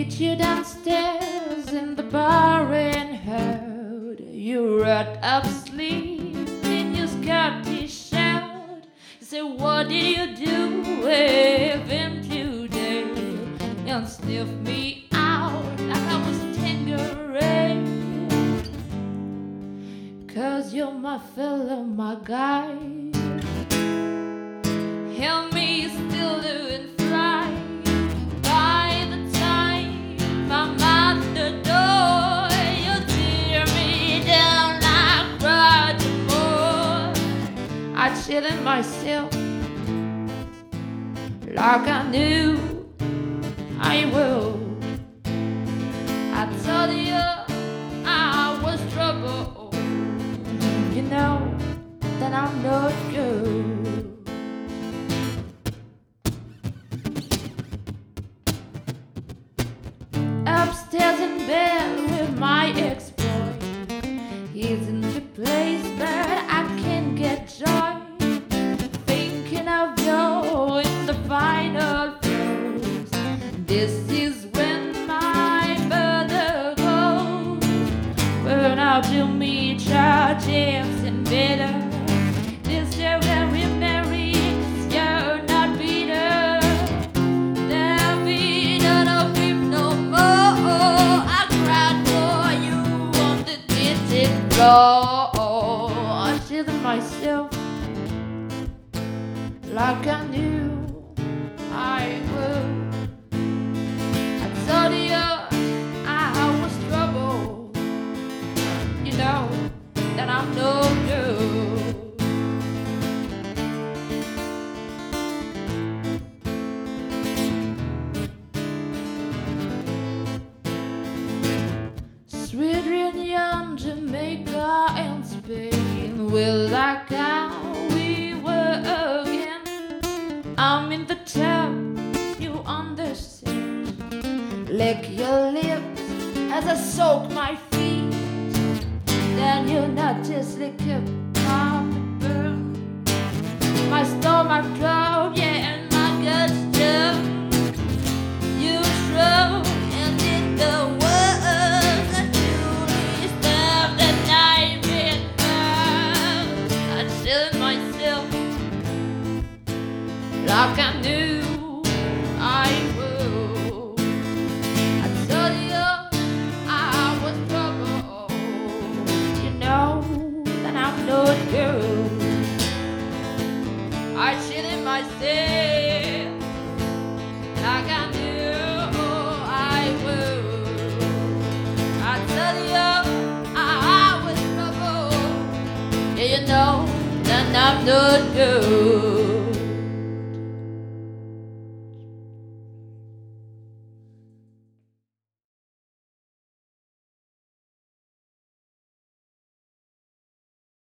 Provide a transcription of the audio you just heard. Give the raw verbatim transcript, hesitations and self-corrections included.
meet you downstairs in the bar and heard you right up asleep in your skirt t-shirt. You say, what did you do with him today? And sniff me out like I was Tangerine. Cause you're my fella, my guy. Help me still doing fly. By the time I'm at the door, you tear me down like Roger Moore. I chill in myself like I knew I will. I told you I was trouble. You know that I'm not good. Upstairs in bed with my ex-boy. He's in the place that I can't get joy. Thinking of you in the final throes. This is when my brother goes. Burn out to me, charges and better. This year when we marry, you're not bitter. There'll be none of him no more. I cried for you on the kitchen floor. I said to myself, like I knew I would. I told you I was trouble. You know that I'm no good. Sweet Reunion, Jamaica and Spain, we're like how we were again. I'm in the tub, you understand. Lick your lips as I soak my feet. Then you not just lick up my burn. My stomach drove, yeah, and my guts jumped. You shrunk and did the worst. I truly stabbed the knife in first. I chilled myself like I knew I would. I told you I was trouble. You know that I'm not good. I chill in myself like I knew I would. I tell you I was trouble. Yeah, you know that I'm not good.